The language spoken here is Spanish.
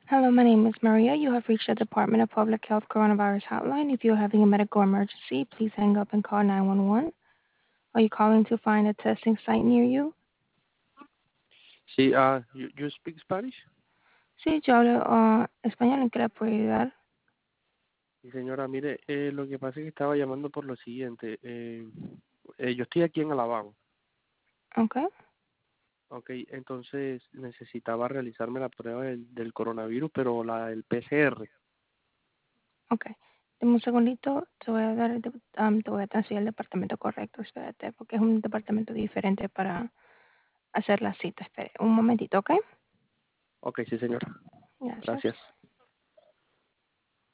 Hello, my name is Maria. You have reached the Department of Public Health Coronavirus Hotline. If you're having a medical emergency, please hang up and call 911. Are you calling to find a testing site near you? Sí, you speak Spanish? Sí, yo hablo español. ¿En qué le puedo ayudar? Sí, señora, mire, lo que pasa es que estaba llamando por lo siguiente. Yo estoy aquí en Alabama, Ok, ¿ok? Entonces necesitaba realizarme la prueba del coronavirus, pero el PCR. ok. Deme un segundito. Te voy a dar, te voy a transferir al departamento correcto. Espérate, porque es un departamento diferente para hacer la cita. Espere un momentito, ¿ok? Ok, sí, señora. Gracias. Gracias.